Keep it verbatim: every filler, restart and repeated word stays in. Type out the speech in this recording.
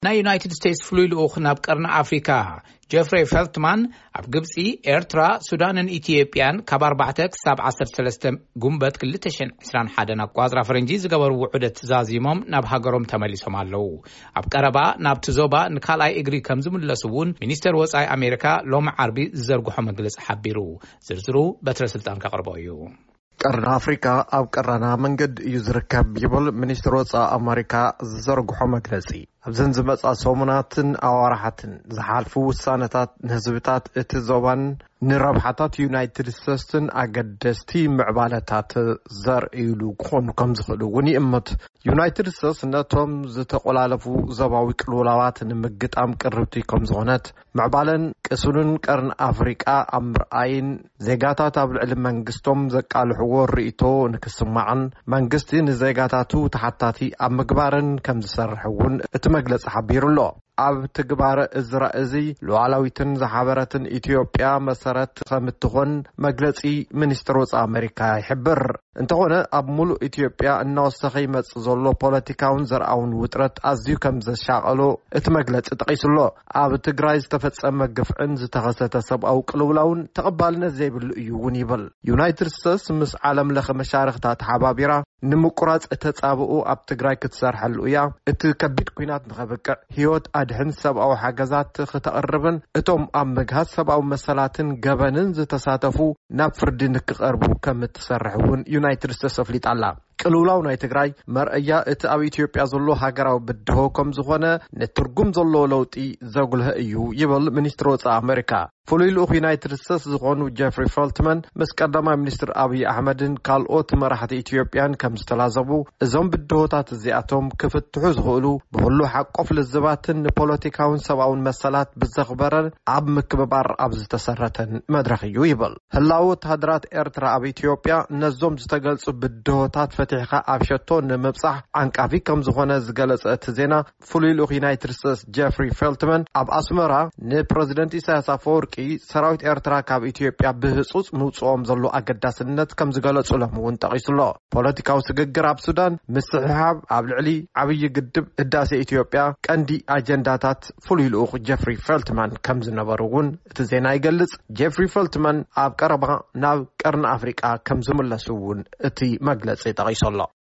ናይ ዩናይትድ ስቴትስ ፍሉይ ልኡኽ ናብ ቀርኒ ኣፍሪካ ጀፍሪ ፈልትማን ኣብ ግብፂ ኤርትራ ሱዳንን ኢትዮጵያን ካብ ኣርባዕተ ክሳብ ዓሰርተ ሰለስተ ጉንበት ክልተ ሽሕን ዒስራን ሓደን ኣቋፅራ ፈረንጂ ዝገበሩ ውዕደት ተዛዚሞም ናብ ሃገሮም ተመሊሶም ኣለዉ። ኣብ ቀረባ ናብቲ ዞባ ንካልኣይ እግሪ ከም ዝምለሱ እውን ሚኒስተር ወፃኢ ኣሜሪካ ሎሚ ዓርቢ ዝዘርግሖ መግለፂ ሓቢሩ። ዝርዝሩ በትረ ስልጣን ከቕርቦ እዩ። ቀርኒ ኣፍሪካ ኣብ ቀረና መንገድ እዩ ዝርከብ ይብል ሚኒስትር ወፃኢ ኣሜሪካ ዝዘርግሖ መግለፂ። ኣብዘን ዝመጻ ሰሙናትን ኣዋራሓትን ዝሓልፉ ውሳነታት ንህዝብታት እቲ ዞባን ንረብሓታት ዩናይትድ ስቴትስን ኣገደስቲ ምዕባለታት ዘርእይሉ ክኾኑ ከም ዝኽእሉ እውን ይእምት። ዩናይትድ ስቴትስ ነቶም ዝተቆላለፉ ዞባዊ ቅልውላዋት ንምግጣም ቅርብቲ ከም ዝኾነት ምዕባለን ቅሱንን ቀርኒ ኣፍሪቃ ኣብ ምርኣይን ዜጋታት ኣብ ልዕሊ መንግስቶም ዘቃልሕዎ ርእይቶ ንክስማዕን መንግስቲ ንዜጋታቱ ተሓታቲ ኣብ ምግባርን ከም ዝሰርሕ እውን እቲ መግለፂ ሓቢሩ ኣሎ። ኣብ ትግባር እዝራእዚ ሉዓላዊትን ዝሓበረትን ኢትዮጵያ መሰረት ከምትኾን መግለፂ ሚኒስትር ወፃኢ ኣሜሪካ ይሕብር። እንተኾነ ኣብ ሙሉእ ኢትዮጵያ እናወሰኸ ይመጽእ ዘሎ ፖለቲካውን ዘርኣውን ውጥረት ኣዝዩ ከም ዘሻቐሎ እቲ መግለፂ ጠቒሱሎ። ኣብ ትግራይ ዝተፈጸመ ግፍዕን ዝተኸሰተ ሰብኣዊ ቅልውላውን ተቐባልነት ዘይብሉ እዩ እውን ይብል። ዩናይትድ ስቴትስ ምስ ዓለም ለኸ መሻርክታት ሓባቢራ ንምቁራጽ እተጻብኡ ኣብ ትግራይ ክትሰርሐሉ እያ። እቲ ከቢድ ኩናት ንኸብቅዕ ህይወት ኣድሕን ሰብኣዊ ሓገዛት ክተቐርብን እቶም ኣብ ምግሃዝ ሰብኣዊ መሰላትን ገበንን ዝተሳተፉ ናብ ፍርዲ ንክቐርቡ ከም እትሰርሕ እውን ዩናይትድ ስቴትስ ኣፍሊጣላ። ቅልውላው ናይ ትግራይ መርአያ እቲ ኣብ ኢትዮጵያ ዘሎ ሃገራዊ ብድሆ ከም ዝኾነ ንትርጉም ዘለዎ ለውጢ ዘጉልህ እዩ ይብል ሚኒስትር ወፃኢ ኣሜሪካ። ፍሉይ ልኡኽ ዩናይትድ ስቴትስ ዝኾኑ ጀፍሪ ፈልትማን ምስ ቀዳማይ ሚኒስትር ኣብይ ኣሕመድን ካልኦት መራሕቲ ኢትዮጵያን ከም ዝተላዘቡ እዞም ብድሆታት እዚኣቶም ክፍትሑ ዝኽእሉ ብኩሉ ሓቆፍ ልዝባትን ንፖለቲካውን ሰብኣውን መሰላት ብዘኽበረን ኣብ ምክብባር ኣብ ዝተሰረተን መድረኽ እዩ ይብል። ህላዊ ወተሃደራት ኤርትራ ኣብ ኢትዮጵያ ነዞም ዝተገልጹ ብድሆታት ፈቲሕካ ኣብ ሸቶ ንምብጻሕ ዓንቃፊ ከም ዝኾነ ዝገለጸ እቲ ዜና ፍሉይ ልኡኽ ዩናይትድ ስቴትስ ጀፍሪ ፈልትማን ኣብ ኣስመራ ንፕረዚደንት ኢሳያስ ኣፈወርቂ ሰራዊት ኤርትራ ካብ ኢትዮጵያ ብህጹጽ ምውጽኦም ዘሎ ኣገዳስነት ከም ዝገለጹሎም እውን ጠቒሱሎ። ፖለቲካዊ ስግግር ኣብ ሱዳን ምስሕሓብ ኣብ ልዕሊ ዓብይ ግድብ ህዳሴ ኢትዮጵያ ቀንዲ ኣጀንዳታት ፍሉይ ልኡኽ ጀፍሪ ፈልትማን ከም ዝነበሩ እውን እቲ ዜና ይገልጽ። ጀፍሪ ፈልትማን ኣብ ቀረባ ናብ ቀርኒ ኣፍሪቃ ከም ዝምለሱ እውን እቲ መግለፂ ጠቒሱሎ።